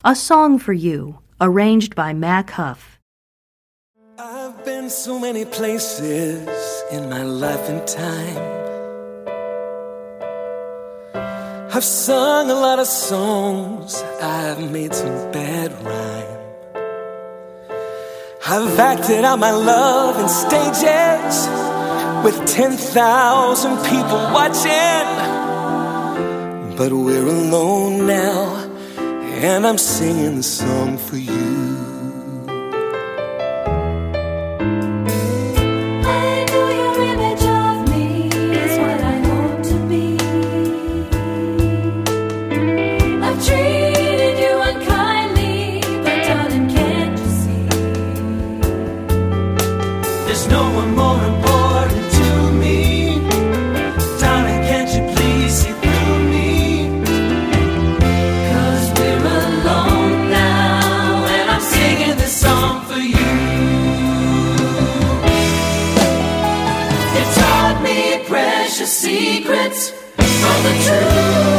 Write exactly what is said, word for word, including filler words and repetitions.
A Song for You, arranged by Mac Huff. I've been so many places in my life and time. I've sung a lot of songs, I've made some bad rhyme. I've acted out my love in stages with ten thousand people watching. But we're alone now, and I'm singing the song for you. I know your image of me is what I hope to be. I've treated you unkindly, but darling, can't you see? There's no one more important to me. Darling, can't you please see through me? 'Cause we're alone now, and I'm singing this song for you. You taught me precious secrets from the truth.